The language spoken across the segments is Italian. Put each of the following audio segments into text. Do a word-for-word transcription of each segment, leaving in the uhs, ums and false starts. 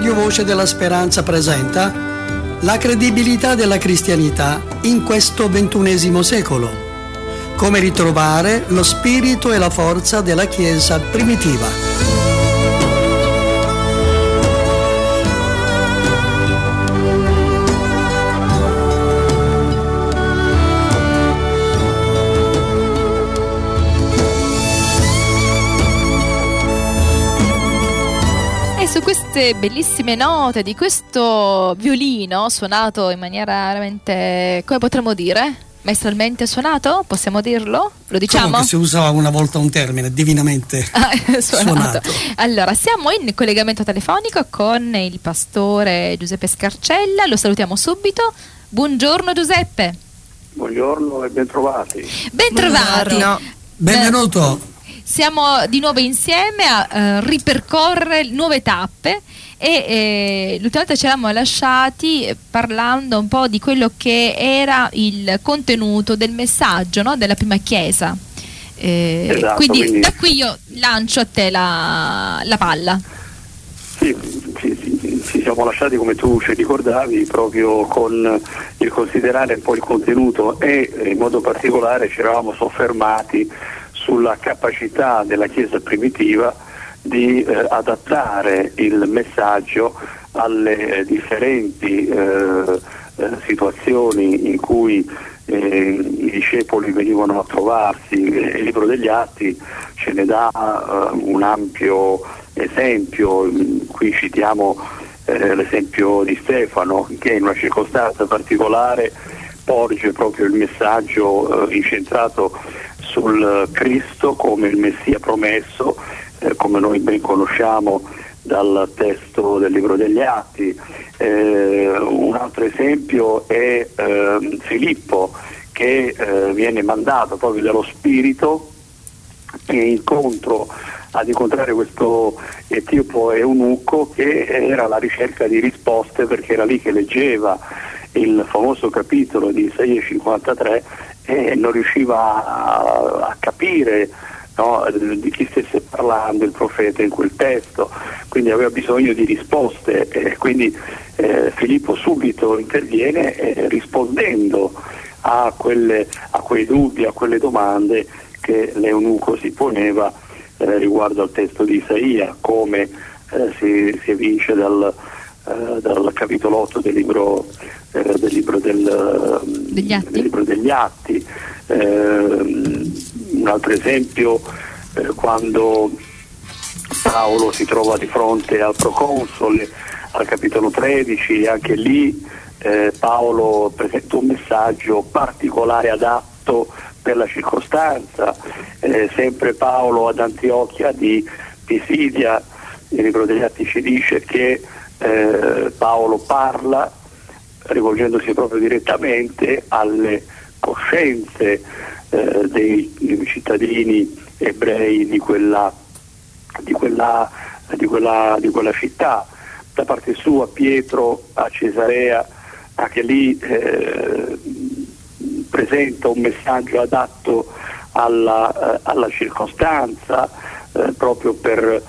Radio Voce della Speranza presenta la credibilità della cristianità in questo ventunesimo secolo. Come ritrovare lo spirito e la forza della Chiesa primitiva. Su queste bellissime note di questo violino suonato in maniera veramente, come potremmo dire, maestralmente suonato, possiamo dirlo? Lo diciamo? Comunque si usava una volta un termine divinamente ah, suonato. suonato. Allora, siamo in collegamento telefonico con il pastore Giuseppe Scarcella, lo salutiamo subito. Buongiorno Giuseppe. Buongiorno e bentrovati. Bentrovati. No. Benvenuto. Siamo di nuovo insieme a uh, ripercorrere nuove tappe e eh, l'ultima volta ci eravamo lasciati parlando un po' di quello che era il contenuto del messaggio, no? Della prima chiesa. Eh, esatto, quindi, quindi da qui io lancio a te la, la palla. Sì, sì, sì, ci siamo lasciati, come tu ci ricordavi, proprio con il considerare un po' il contenuto e in modo particolare ci eravamo soffermati sulla capacità della Chiesa primitiva di eh, adattare il messaggio alle differenti eh, eh, situazioni in cui eh, i discepoli venivano a trovarsi. Il libro degli Atti ce ne dà eh, un ampio esempio. Qui citiamo eh, l'esempio di Stefano, che in una circostanza particolare porge proprio il messaggio eh, incentrato sul Cristo come il Messia promesso, eh, come noi ben conosciamo dal testo del libro degli Atti. Eh, un altro esempio è eh, Filippo, che eh, viene mandato proprio dallo Spirito in incontro ad incontrare questo etiopo eunuco, che era alla ricerca di risposte, perché era lì che leggeva il famoso capitolo di Isaia cinquantatré e non riusciva a, a capire, no, di chi stesse parlando il profeta in quel testo, quindi aveva bisogno di risposte e quindi eh, Filippo subito interviene eh, rispondendo a, quelle, a quei dubbi, a quelle domande che l'eunuco si poneva eh, riguardo al testo di Isaia, come eh, si, si evince dal, eh, dal capitolo otto del libro Eh, del libro del, degli Atti, del libro degli Atti. Eh, un altro esempio eh, quando Paolo si trova di fronte al proconsole al capitolo tredici, anche lì eh, Paolo presenta un messaggio particolare, adatto per la circostanza. Eh, sempre Paolo ad Antiochia di Pisidia, il libro degli Atti ci dice che eh, Paolo parla rivolgendosi proprio direttamente alle coscienze eh, dei, dei cittadini ebrei di quella, di, quella, di, quella, di quella città. Da parte sua Pietro a Cesarea, anche lì eh, presenta un messaggio adatto alla, eh, alla circostanza, eh, proprio per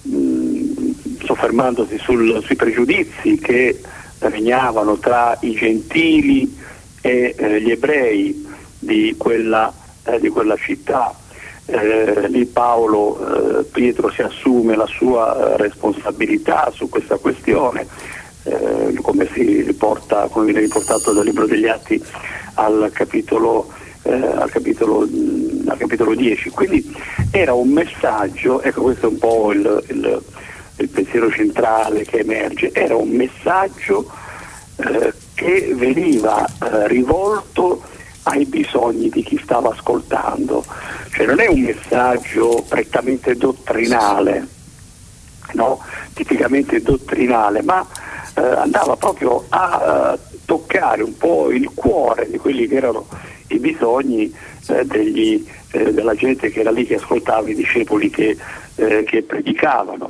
mh, soffermandosi sul, sui pregiudizi che regnavano tra i gentili e eh, gli ebrei di quella, eh, di quella città. Eh, lì Paolo, eh, Pietro si assume la sua eh, responsabilità su questa questione, eh, come si riporta, come viene riportato dal libro degli Atti al capitolo, eh, al capitolo, mh, al capitolo dieci. Quindi era un messaggio, ecco, questo è un po' il, il il pensiero centrale che emerge, era un messaggio eh, che veniva eh, rivolto ai bisogni di chi stava ascoltando, cioè non è un messaggio prettamente dottrinale, no? Tipicamente dottrinale, ma eh, andava proprio a uh, toccare un po' il cuore di quelli che erano i bisogni eh, degli, eh, della gente che era lì, che ascoltava i discepoli che, eh, che predicavano.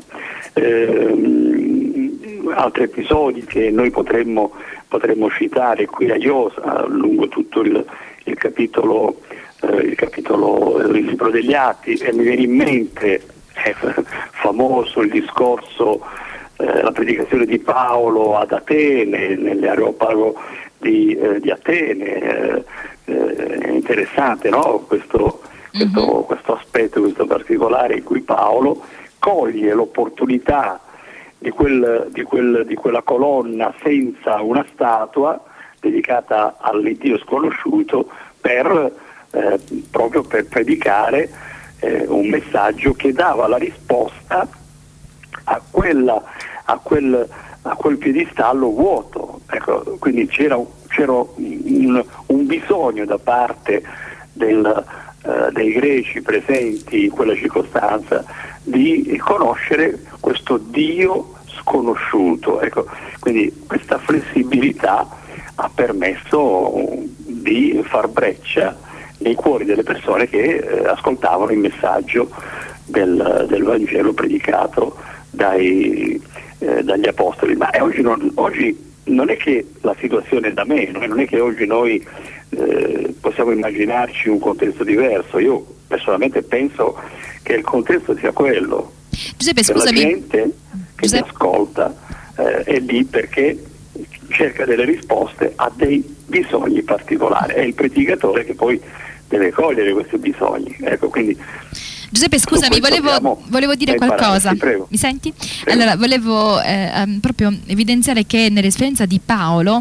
Eh, altri episodi che noi potremmo, potremmo citare qui a Iosa lungo tutto il, il capitolo eh, il capitolo il libro degli Atti, e mi viene in mente è famoso il discorso eh, eh, la predicazione di Paolo ad Atene, nell'Areopago di, eh, di Atene. Eh, eh, è interessante, no? questo, mm-hmm. questo, questo aspetto, questo particolare in cui Paolo coglie l'opportunità di, quel, di, quel, di quella colonna senza una statua dedicata all'Iddio sconosciuto per, eh, proprio per predicare eh, un messaggio che dava la risposta a, quella, a, quel, a quel piedistallo vuoto. Ecco, quindi c'era, c'era un, un bisogno da parte del, eh, dei greci presenti in quella circostanza di conoscere questo Dio sconosciuto. Ecco, quindi questa flessibilità ha permesso di far breccia nei cuori delle persone che eh, ascoltavano il messaggio del, del Vangelo predicato dai, eh, dagli apostoli. Ma oggi non, oggi non è che la situazione è da meno, non è che oggi noi eh, possiamo immaginarci un contesto diverso. Io personalmente penso che il contesto sia quello. Giuseppe, per scusami. La gente che Giuseppe... ti ascolta eh, è lì perché cerca delle risposte a dei bisogni particolari. È il predicatore che poi deve cogliere questi bisogni. Ecco, quindi Giuseppe, scusami, volevo, volevo dire qualcosa. Sì, prego. Mi senti? Prego. Allora, volevo eh, proprio evidenziare che nell'esperienza di Paolo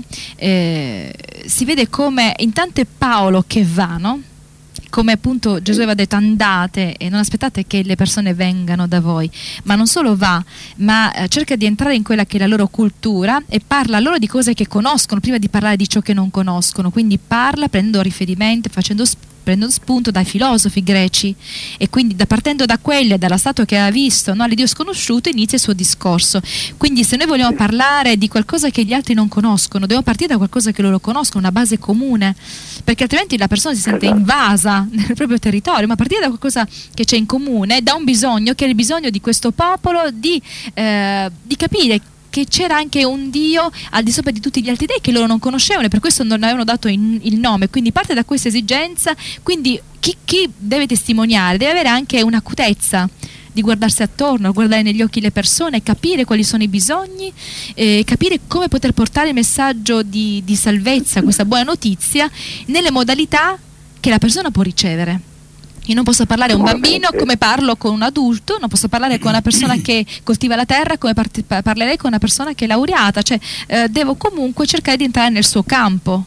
eh, si vede come intanto è Paolo che va, no? Come appunto Gesù aveva detto, andate e non aspettate che le persone vengano da voi, ma non solo va, ma eh, cerca di entrare in quella che è la loro cultura e parla loro di cose che conoscono prima di parlare di ciò che non conoscono. Quindi parla prendendo riferimento, facendo sp- prendendo spunto dai filosofi greci, e quindi da, partendo da quelle, dalla statua che ha visto, no, all'Iddio sconosciuto, inizia il suo discorso. Quindi se noi vogliamo parlare di qualcosa che gli altri non conoscono, dobbiamo partire da qualcosa che loro conoscono, una base comune, perché altrimenti la persona si sente invasa nel proprio territorio. Ma partire da qualcosa che c'è in comune, da un bisogno che è il bisogno di questo popolo di, eh, di capire che c'era anche un Dio al di sopra di tutti gli altri dei che loro non conoscevano, e per questo non avevano dato in, il nome. Quindi parte da questa esigenza. Quindi chi, chi deve testimoniare deve avere anche un'acutezza di guardarsi attorno, guardare negli occhi le persone, capire quali sono i bisogni, eh, capire come poter portare il messaggio di, di salvezza, questa buona notizia, nelle modalità che la persona può ricevere. Io non posso parlare a un bambino come parlo con un adulto, non posso parlare con una persona che coltiva la terra come part- parlerei con una persona che è laureata, cioè eh, devo comunque cercare di entrare nel suo campo.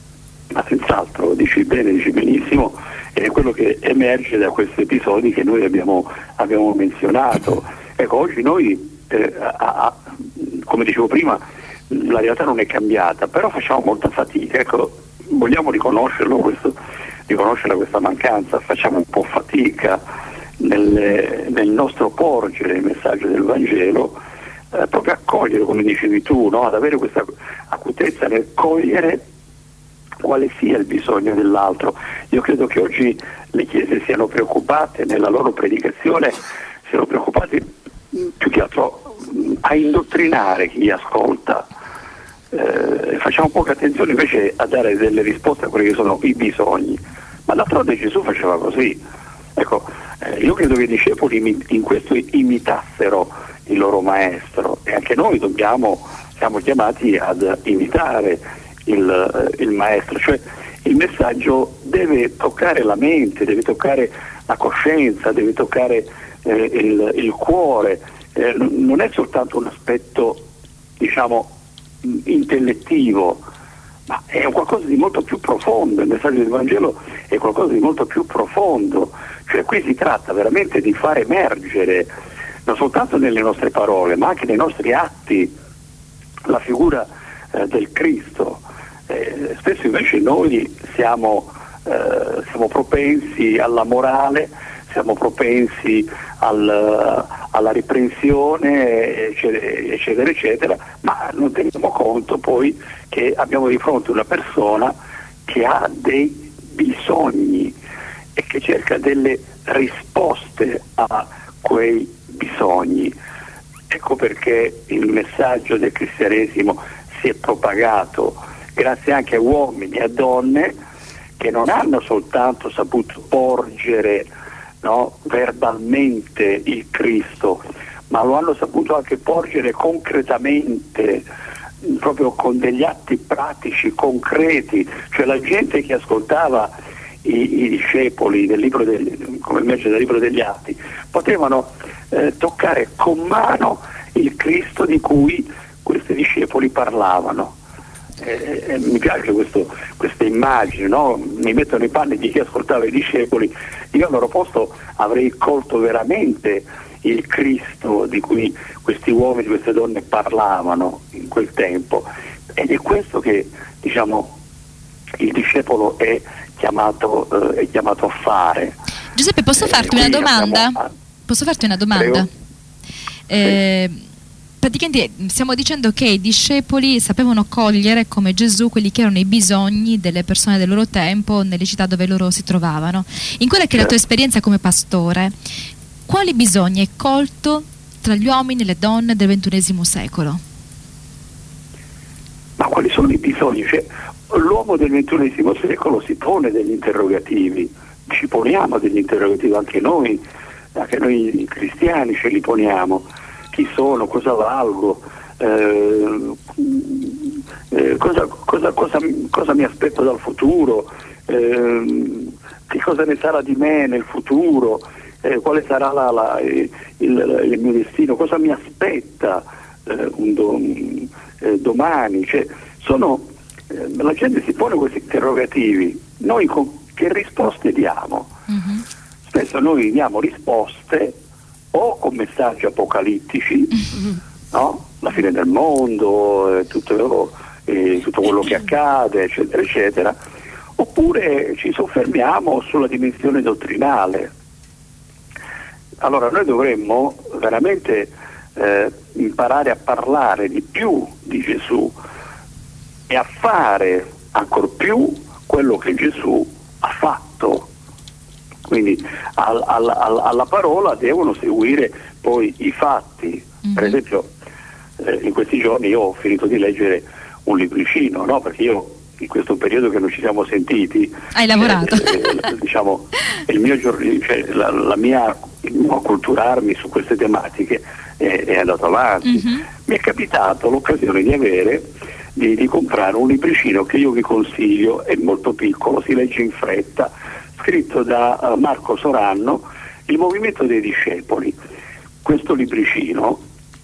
Ma senz'altro, dici bene, dici benissimo, è quello che emerge da questi episodi che noi abbiamo, abbiamo menzionato. Ecco, oggi noi, eh, a, a, come dicevo prima, la realtà non è cambiata, però facciamo molta fatica. Ecco, vogliamo riconoscerlo questo. riconoscere questa mancanza, facciamo un po' fatica nel, nel nostro porgere il messaggio del Vangelo, eh, proprio a cogliere, come dicevi tu, no? Ad avere questa acutezza nel cogliere quale sia il bisogno dell'altro. Io credo che oggi le chiese siano preoccupate nella loro predicazione, siano preoccupate più che altro a indottrinare chi ascolta. Eh, facciamo poca attenzione invece a dare delle risposte a quelli che sono i bisogni. Ma d'altronde Gesù faceva così. Ecco, eh, io credo che i discepoli in questo imitassero il loro maestro, e anche noi dobbiamo, siamo chiamati ad imitare il, il maestro. Cioè il messaggio deve toccare la mente, deve toccare la coscienza, deve toccare eh, il, il cuore. Eh, non è soltanto un aspetto, diciamo, intellettivo, ma è un qualcosa di molto più profondo. Il messaggio del Vangelo è qualcosa di molto più profondo. Cioè qui si tratta veramente di far emergere, non soltanto nelle nostre parole, ma anche nei nostri atti, la figura eh, del Cristo. Eh, spesso invece noi siamo, eh, siamo propensi alla morale, siamo propensi al, alla riprensione, eccetera, eccetera, eccetera, ma non teniamo conto poi che abbiamo di fronte una persona che ha dei bisogni e che cerca delle risposte a quei bisogni. Ecco perché il messaggio del cristianesimo si è propagato grazie anche a uomini e a donne che non hanno soltanto saputo porgere, no, verbalmente il Cristo, ma lo hanno saputo anche porgere concretamente, proprio con degli atti pratici, concreti, cioè la gente che ascoltava i, i discepoli del libro del, come emerge dal libro degli Atti, potevano eh, toccare con mano il Cristo di cui questi discepoli parlavano. Eh, eh, mi piace questo, questa immagine, no? Mi metto nei panni di chi ascoltava i discepoli. Io al loro posto avrei colto veramente il Cristo di cui questi uomini, queste donne parlavano in quel tempo, ed è questo che, diciamo, il discepolo è chiamato, eh, è chiamato a fare. Giuseppe, posso farti eh, una domanda? A... Posso farti una domanda? Eh, sì. Praticamente stiamo dicendo che i discepoli sapevano cogliere come Gesù quelli che erano i bisogni delle persone del loro tempo nelle città dove loro si trovavano. In quella che è la tua esperienza come pastore, quali bisogni hai colto tra gli uomini e le donne del ventunesimo secolo? Ma quali sono i bisogni? Cioè, l'uomo del ventunesimo secolo si pone degli interrogativi, ci poniamo degli interrogativi anche noi, anche noi cristiani ce li poniamo. Chi sono, cosa valgo, eh, eh, cosa, cosa, cosa, cosa mi aspetto dal futuro, eh, che cosa ne sarà di me nel futuro, eh, quale sarà la, la, il, il mio destino, cosa mi aspetta eh, un do, eh, domani. Cioè, sono, eh, la gente si pone questi interrogativi, noi con che risposte diamo? Mm-hmm. Spesso noi diamo risposte o con messaggi apocalittici, mm-hmm. no? La fine del mondo, eh, tutto, eh, tutto quello che accade, eccetera, eccetera, oppure ci soffermiamo sulla dimensione dottrinale. Allora noi dovremmo veramente eh, imparare a parlare di più di Gesù e a fare ancor più quello che Gesù ha fatto. Quindi al, al, al, alla parola devono seguire poi i fatti. Mm-hmm. Per esempio eh, in questi giorni io ho finito di leggere un libricino, no? Perché io in questo periodo che non ci siamo sentiti hai lavorato eh, eh, diciamo il mio cioè, la, la mia il mio acculturarmi su queste tematiche è, è andato avanti. Mm-hmm. Mi è capitato l'occasione di avere di, di comprare un libricino che io vi consiglio, è molto piccolo, si legge in fretta, scritto da uh, Marco Soranno, Il movimento dei discepoli. Questo libricino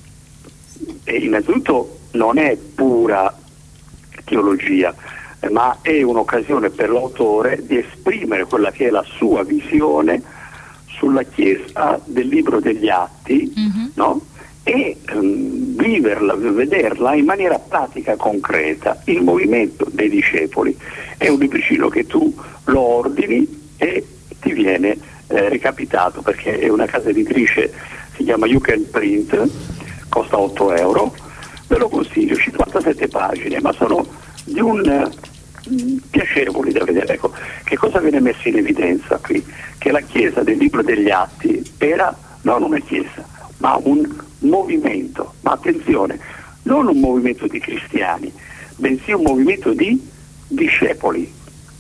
eh, innanzitutto non è pura teologia, eh, ma è un'occasione per l'autore di esprimere quella che è la sua visione sulla Chiesa del libro degli Atti, mm-hmm. no? E um, viverla, vederla in maniera pratica, concreta. Il movimento dei discepoli è un libricino che tu lo ordini e ti viene eh, recapitato, perché è una casa editrice, si chiama You Can Print, costa otto euro, ve lo consiglio, cinquantasette pagine, ma sono di un uh, piacevoli da vedere. Ecco, che cosa viene messo in evidenza qui? Che la Chiesa del libro degli Atti era non una Chiesa, ma un movimento, ma attenzione, non un movimento di cristiani, bensì un movimento di discepoli,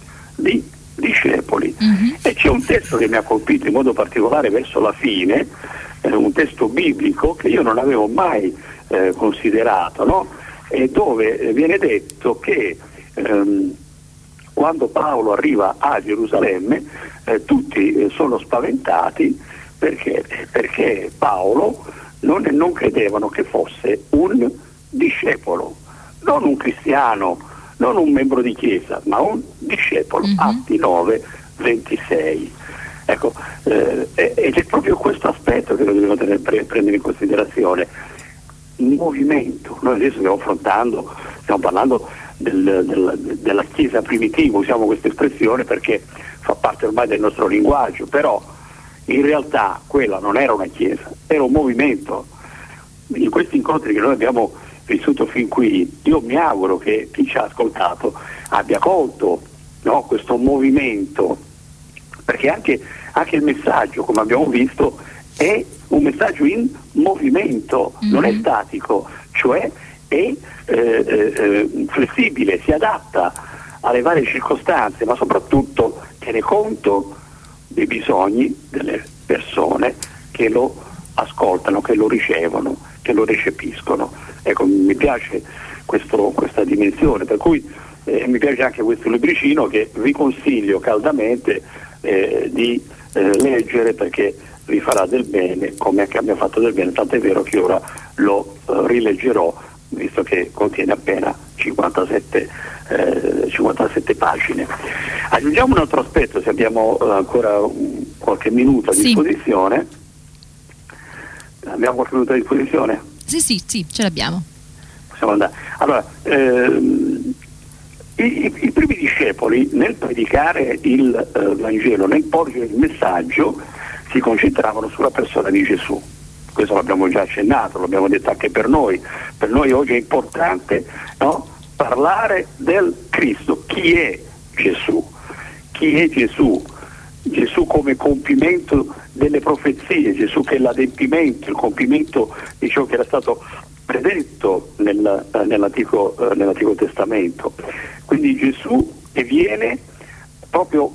di discepoli. Mm-hmm. E c'è un testo che mi ha colpito in modo particolare verso la fine, eh, un testo biblico che io non avevo mai eh, considerato, no? E dove viene detto che ehm, quando Paolo arriva a Gerusalemme eh, tutti eh, sono spaventati perché, perché Paolo non, non credevano che fosse un discepolo, non un cristiano, non un membro di chiesa, ma un discepolo. Mm-hmm. Atti nove ventisei. Ecco, eh, ed è proprio questo aspetto che noi dobbiamo tenere, pre- prendere in considerazione. Il movimento, noi adesso stiamo affrontando, stiamo parlando del, del, della chiesa primitiva, usiamo questa espressione perché fa parte ormai del nostro linguaggio, però in realtà quella non era una chiesa, era un movimento. In questi incontri che noi abbiamo vissuto fin qui, io mi auguro che chi ci ha ascoltato abbia colto, no, questo movimento, perché anche, anche il messaggio, come abbiamo visto, è un messaggio in movimento, mm-hmm. non è statico, cioè è eh, eh, flessibile, si adatta alle varie circostanze, ma soprattutto tiene conto dei bisogni delle persone che lo ascoltano, che lo ricevono, che lo recepiscono. Ecco, mi piace questo, questa dimensione, per cui eh, mi piace anche questo libricino che vi consiglio caldamente eh, di eh, leggere, perché vi farà del bene come anche mi ha fatto del bene, tant'è vero che ora lo eh, rileggerò, visto che contiene appena cinquantasette, eh, cinquantasette pagine. Aggiungiamo un altro aspetto, se abbiamo eh, ancora un, qualche minuto a sì. disposizione. Abbiamo qualche minuto a disposizione? Sì, sì, sì, ce l'abbiamo. Possiamo andare. Allora, ehm, i, i, i primi discepoli nel predicare il eh, Vangelo, nel porgere il messaggio, si concentravano sulla persona di Gesù. Questo l'abbiamo già accennato, l'abbiamo detto anche per noi. Per noi oggi è importante, no, parlare del Cristo. Chi è Gesù? Chi è Gesù? Gesù come compimento delle profezie, Gesù che è l'adempimento, il compimento di ciò che era stato predetto nel, eh, nell'Antico, eh, nell'Antico Testamento. Quindi Gesù che viene proprio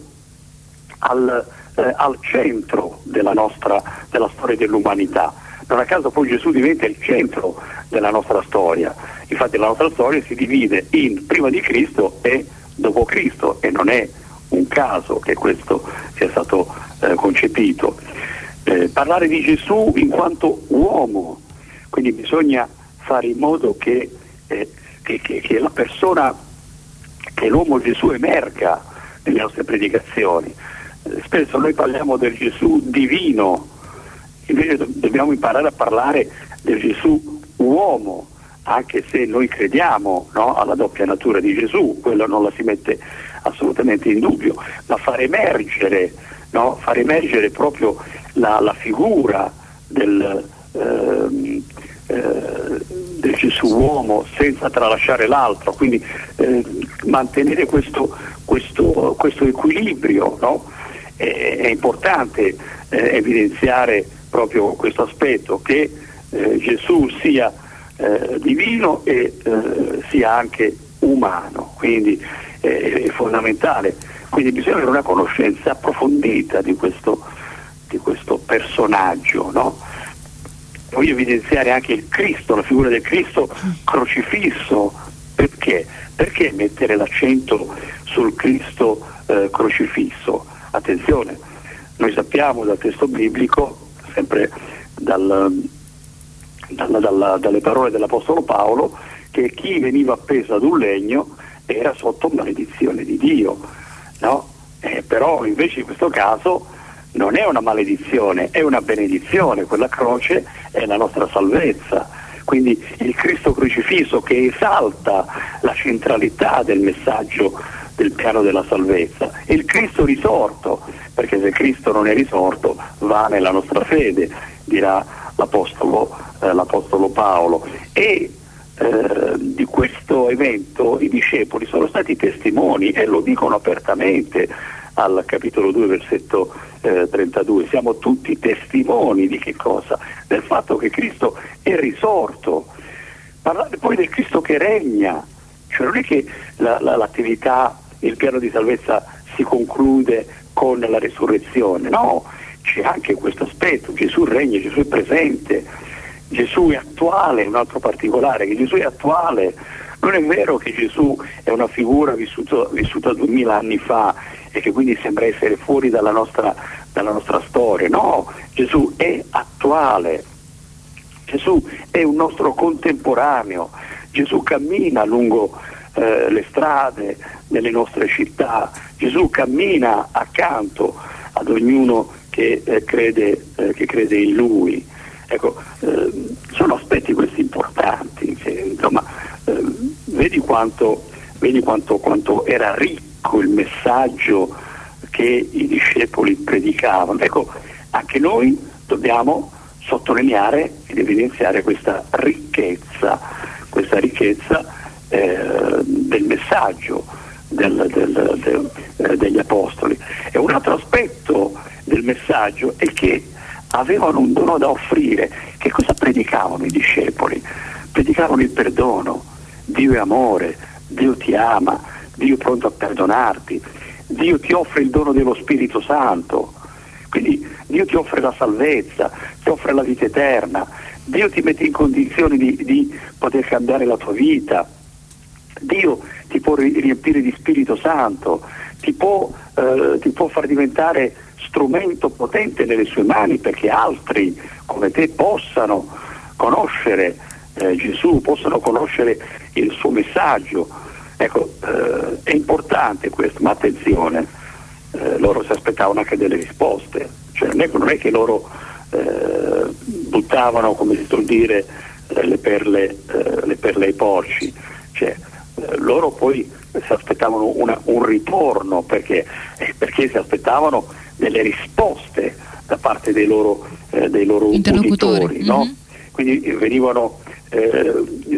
al, eh, al centro della nostra della storia dell'umanità. Non a caso poi Gesù diventa il centro della nostra storia. Infatti la nostra storia si divide in prima di Cristo e dopo Cristo, e non è un caso che questo sia stato eh, concepito. Eh, parlare di Gesù in quanto uomo, quindi bisogna fare in modo che, eh, che, che, che la persona, che l'uomo Gesù emerga nelle nostre predicazioni. Eh, spesso noi parliamo del Gesù divino, invece do- dobbiamo imparare a parlare del Gesù uomo, anche se noi crediamo, no, alla doppia natura di Gesù, quello non la si mette assolutamente in dubbio, ma far emergere, no, far emergere proprio la, la figura del, ehm, eh, del Gesù uomo senza tralasciare l'altro, quindi eh, mantenere questo, questo, questo equilibrio, no? È, è importante eh, evidenziare proprio questo aspetto, che eh, Gesù sia eh, divino e eh, sia anche umano, quindi è fondamentale. Quindi bisogna avere una conoscenza approfondita di questo, di questo personaggio, no? Voglio evidenziare anche il Cristo, la figura del Cristo crocifisso. Perché? Perché mettere l'accento sul Cristo eh, crocifisso? Attenzione, noi sappiamo dal testo biblico, sempre dal, dalla, dalla, dalle parole dell'Apostolo Paolo, che chi veniva appeso ad un legno era sotto maledizione di Dio, no? Eh, però invece in questo caso non è una maledizione, è una benedizione. Quella croce è la nostra salvezza. Quindi il Cristo crocifisso che esalta la centralità del messaggio del piano della salvezza, e il Cristo risorto, perché se Cristo non è risorto vane la nostra fede, dirà l'Apostolo, eh, l'Apostolo Paolo. E Eh, di questo evento i discepoli sono stati testimoni e lo dicono apertamente al capitolo due versetto eh, trentadue. Siamo tutti testimoni di che cosa? Del fatto che Cristo è risorto. Parlare poi del Cristo che regna, cioè non è che la, la, l'attività, il piano di salvezza si conclude con la resurrezione, no, c'è anche questo aspetto. Gesù regna, Gesù è presente, Gesù è attuale. Un altro particolare, che Gesù è attuale. Non è vero che Gesù è una figura vissuto, vissuta duemila anni fa e che quindi sembra essere fuori dalla nostra, dalla nostra storia. No, Gesù è attuale, Gesù è un nostro contemporaneo, Gesù cammina lungo eh, le strade delle nostre città, Gesù cammina accanto ad ognuno che, eh, crede, eh, che crede in Lui. Ecco, eh, sono aspetti questi importanti, che, insomma, eh, vedi quanto, vedi quanto, quanto era ricco il messaggio che i discepoli predicavano. Ecco, anche noi dobbiamo sottolineare ed evidenziare questa ricchezza, questa ricchezza eh, del messaggio del, del, del, eh, degli apostoli. E un altro aspetto del messaggio è che avevano un dono da offrire. Che cosa predicavano i discepoli? Predicavano il perdono. Dio è amore, Dio ti ama, Dio è pronto a perdonarti, Dio ti offre il dono dello Spirito Santo, quindi Dio ti offre la salvezza, ti offre la vita eterna, Dio ti mette in condizioni di, di poter cambiare la tua vita, Dio ti può riempire di Spirito Santo, ti può, eh, ti può far diventare strumento potente nelle sue mani perché altri come te possano conoscere eh, Gesù, possano conoscere il suo messaggio. Ecco, eh, è importante questo, ma attenzione, eh, loro si aspettavano anche delle risposte, cioè non è, non è che loro eh, buttavano, come si suol dire, eh, le perle, eh, le perle ai porci, cioè eh, loro poi si aspettavano una, un ritorno, perché, eh, perché si aspettavano delle risposte da parte dei loro, eh, dei loro interlocutori, uditori, no? Mm-hmm. Quindi venivano eh,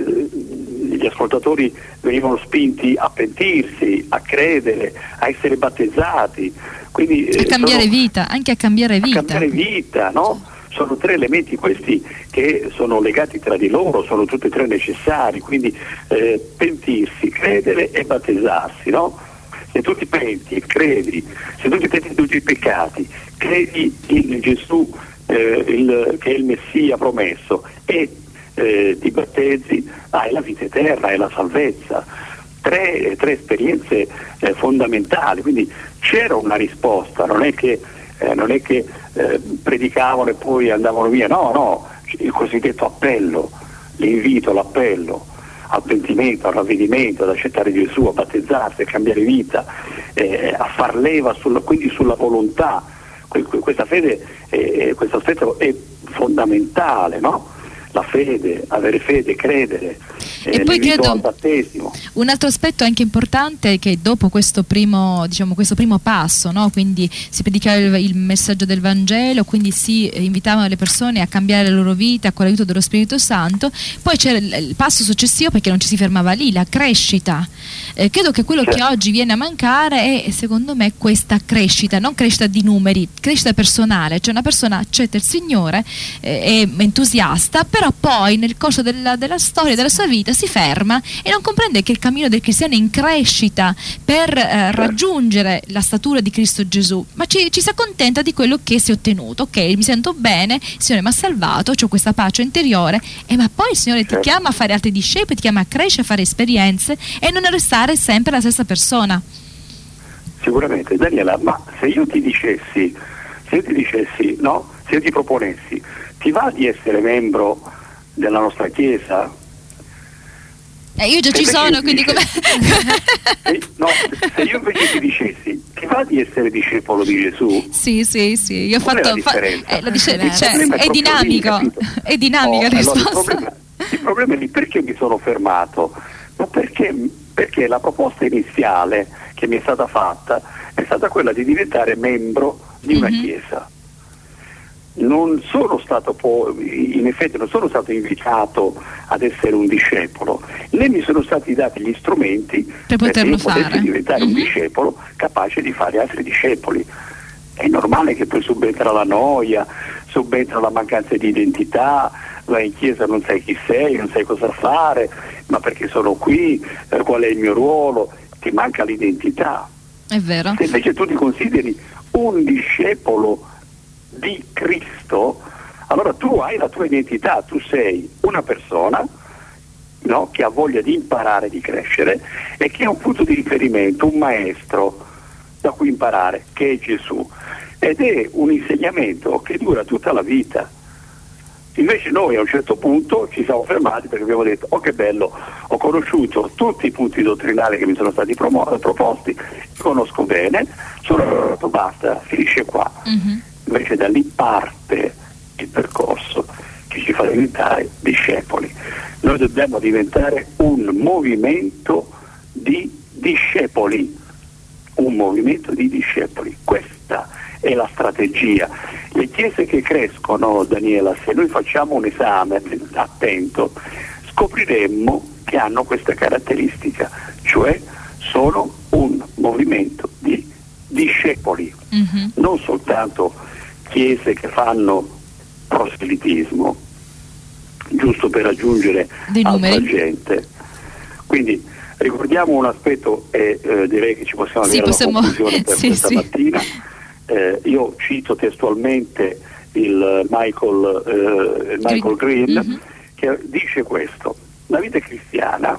gli ascoltatori venivano spinti a pentirsi, a credere, a essere battezzati, quindi a cambiare sono, vita, anche a cambiare vita. A cambiare vita, no? Sono tre elementi questi che sono legati tra di loro, sono tutti e tre necessari, quindi eh, pentirsi, credere e battezzarsi, no? Se tu ti penti e credi, se tu ti penti di tutti i peccati, credi in Gesù eh, il, che è il Messia promesso e eh, ti battezzi, hai la vita eterna, hai la salvezza. Tre, tre esperienze eh, fondamentali, quindi c'era una risposta, non è che, eh, non è che eh, predicavano e poi andavano via, no, no, il cosiddetto appello, l'invito, l'appello al pentimento, al ravvedimento, ad accettare Gesù, a battezzarsi, a cambiare vita, eh, a far leva sulla, quindi sulla volontà. Questa fede, eh, questo aspetto è fondamentale, no? La fede, avere fede, credere, e eh, poi credo al battesimo. Un altro aspetto anche importante è che dopo questo primo, diciamo, questo primo passo, no? Quindi si predicava il, il messaggio del Vangelo, quindi si invitavano le persone a cambiare la loro vita con l'aiuto dello Spirito Santo, poi c'era il, il passo successivo, perché non ci si fermava lì, la crescita. Eh, credo che quello certo. che oggi viene a mancare è, secondo me, questa crescita, non crescita di numeri, crescita personale, cioè una persona accetta il Signore, eh, è entusiasta, però poi nel corso della, della storia della sua vita si ferma e non comprende che il cammino del cristiano è in crescita per eh, raggiungere la statura di Cristo Gesù, ma ci, ci si accontenta di quello che si è ottenuto. Ok, mi sento bene, il Signore mi ha salvato, ho questa pace interiore, e ma poi il Signore ti chiama a fare altri discepoli, ti chiama a crescere, a fare esperienze e non a restare sempre la stessa persona. Sicuramente. Daniela, ma se io ti dicessi se io ti dicessi, no? Se io ti proponessi, ti va di essere membro della nostra Chiesa? Eh, io già se ci sono, quindi come... se, no, se io invece ti dicessi, ti va di essere discepolo di Gesù? Sì, sì, sì, io ho Qual fatto... è la differenza? Fa... Eh, lo dice, il cioè, è, è dinamico, lì, è dinamica oh, la allora, risposta. il, problema, il problema è lì, perché mi sono fermato? Ma perché, perché la proposta iniziale che mi è stata fatta è stata quella di diventare membro di una mm-hmm. Chiesa. Non sono stato poi, in effetti non sono stato invitato ad essere un discepolo, né mi sono stati dati gli strumenti per poterlo perché io fare, diventare mm-hmm. un discepolo capace di fare altri discepoli. È normale che poi subentra la noia, subentra la mancanza di identità, vai in chiesa, non sai chi sei, non sai cosa fare, ma perché sono qui, eh, qual è il mio ruolo, ti manca l'identità. È vero. Se invece tu ti consideri un discepolo di Cristo, allora tu hai la tua identità, tu sei una persona, no, che ha voglia di imparare, di crescere e che ha un punto di riferimento, un maestro da cui imparare, che è Gesù, ed è un insegnamento che dura tutta la vita. Invece noi a un certo punto ci siamo fermati perché abbiamo detto: oh che bello, ho conosciuto tutti i punti dottrinali che mi sono stati promo- proposti, li conosco bene, sono detto basta, finisce qua. Mm-hmm. Invece da lì parte il percorso che ci fa diventare discepoli. Noi dobbiamo diventare un movimento di discepoli, un movimento di discepoli. Questa è la strategia. Le chiese che crescono, Daniela, se noi facciamo un esame attento, scopriremmo che hanno questa caratteristica, cioè sono un movimento di discepoli, mm-hmm. non soltanto chiese che fanno proselitismo giusto per raggiungere altra gente. Quindi ricordiamo un aspetto e eh, direi che ci possiamo sì, avere possiamo... una conclusione per sì, questa sì. mattina. Eh, io cito testualmente il Michael, eh, Michael Green, mm-hmm. che dice questo: la vita cristiana,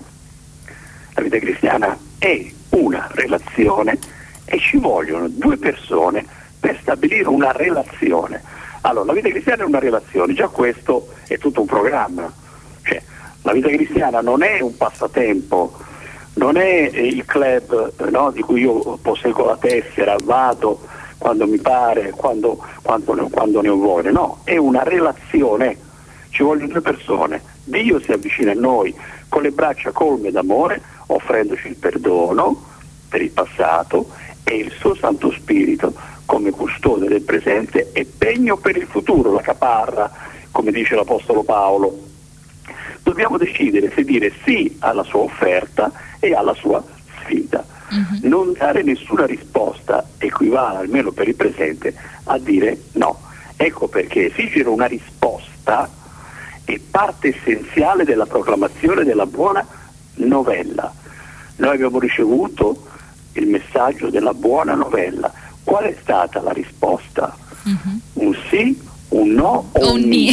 la vita cristiana è una relazione e ci vogliono due persone per stabilire una relazione. Allora, la vita cristiana è una relazione, già questo è tutto un programma. Cioè, la vita cristiana non è un passatempo, non è il club, no, di cui io posseggo la tessera, vado quando mi pare, quando, quando, ne, quando ne ho voglia, no, è una relazione, ci vogliono due persone. Dio si avvicina a noi con le braccia colme d'amore, offrendoci il perdono per il passato e il suo Santo Spirito come custode del presente e pegno per il futuro, la caparra, come dice l'Apostolo Paolo. Dobbiamo decidere se dire sì alla sua offerta e alla sua sfida. Uh-huh. Non dare nessuna risposta equivale, almeno per il presente, a dire no. Ecco perché esigere una risposta è parte essenziale della proclamazione della buona novella. Noi abbiamo ricevuto il messaggio della buona novella. Qual è stata la risposta? Uh-huh. Un sì, un no o un, un ni?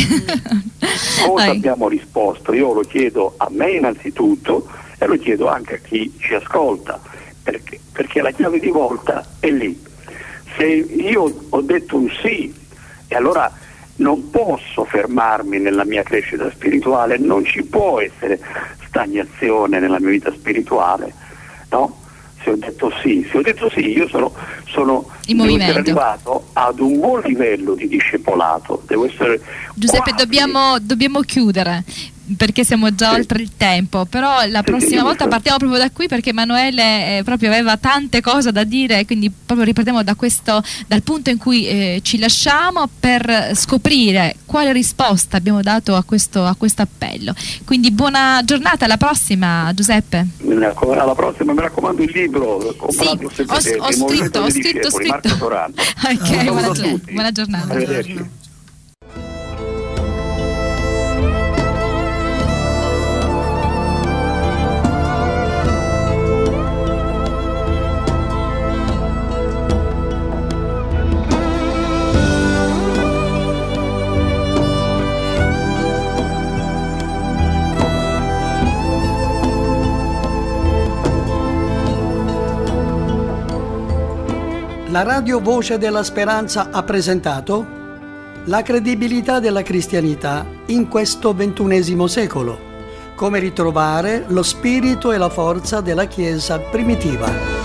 Cosa abbiamo risposto? Io lo chiedo a me innanzitutto e lo chiedo anche a chi ci ascolta, perché, perché la chiave di volta è lì. Se io ho detto un sì, e allora non posso fermarmi nella mia crescita spirituale, non ci può essere stagnazione nella mia vita spirituale, no? Se ho detto sì, se ho detto sì, io sono, sono devo essere arrivato ad un buon livello di discepolato. Devo essere Giuseppe, quasi... dobbiamo, dobbiamo chiudere perché siamo già sì. oltre il tempo, però la sì, prossima sì, volta partiamo proprio da qui, perché Emanuele eh, proprio aveva tante cose da dire, quindi proprio ripartiamo da questo, dal punto in cui eh, ci lasciamo, per scoprire quale risposta abbiamo dato a questo, a questo appello. Quindi buona giornata, alla prossima Giuseppe. Alla prossima, mi raccomando il libro. Sì, ho, ho scritto, ho scritto, ho scritto. Ok, ah, buona, gi- buona giornata. Arrivederci. La radio Voce della Speranza ha presentato La credibilità della cristianità in questo ventunesimo secolo. Come ritrovare lo spirito e la forza della Chiesa primitiva.